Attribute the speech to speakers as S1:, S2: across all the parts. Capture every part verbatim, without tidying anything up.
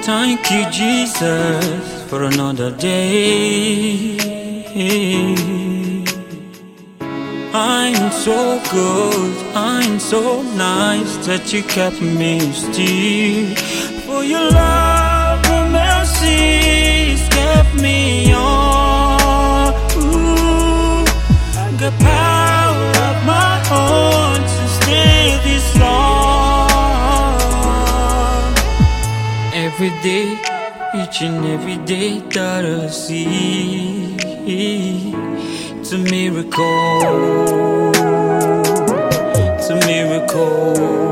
S1: Thank you, Jesus, for another day. I'm so good, I'm so nice that you kept me still. For your love and mercies kept me on. Ooh, the power of my own to stay this long. Every day, each and every day that I see, it's a miracle, it's a miracle.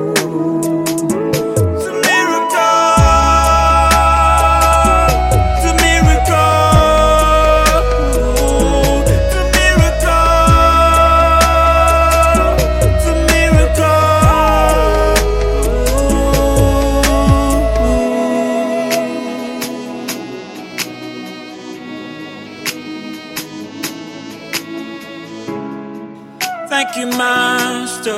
S1: Thank you, Master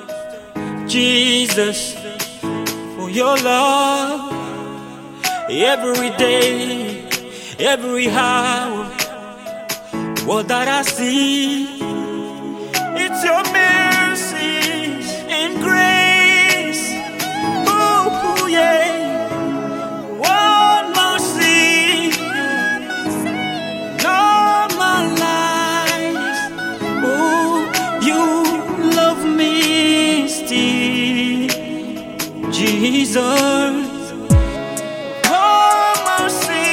S1: Jesus, for your love. Every day, every hour, what that I see, it's your mercies and grace. Oh, yeah. One more see, all my life. Oh, you love me still, Jesus. Oh, mercy,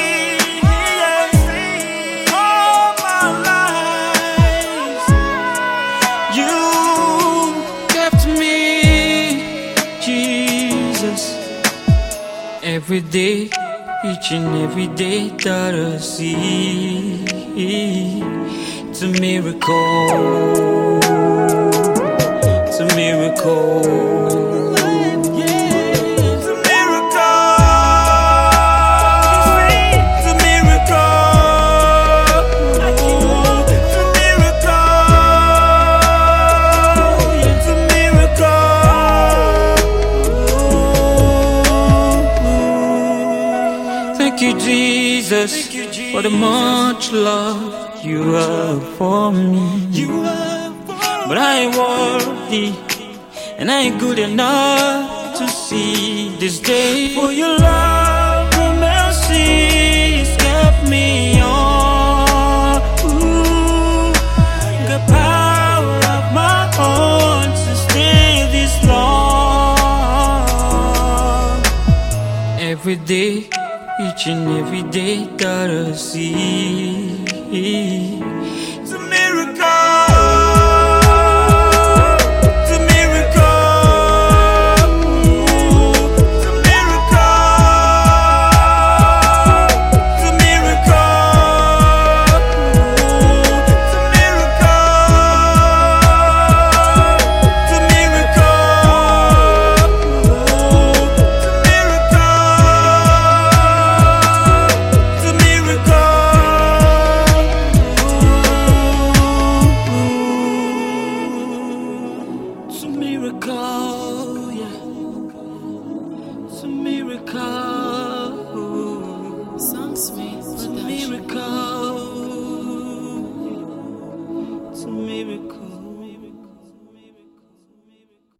S1: yeah. All my life, you kept me, Jesus. Every day, each and every day that I see, it's a miracle, it's a miracle. Thank you, Jesus, for the much love you have for me. But I ain't worthy, and I ain't good enough to see this day. For your love and mercies kept me on. Ooh, the power of my own to stay this long. Every day, each and every day that I see, it's a miracle, it's a miracle, it's a miracle, it's a miracle, it's a miracle, it's a miracle, yeah. It's a miracle.
S2: Song Sweet
S1: It's a
S2: Production.
S1: miracle. It's a miracle.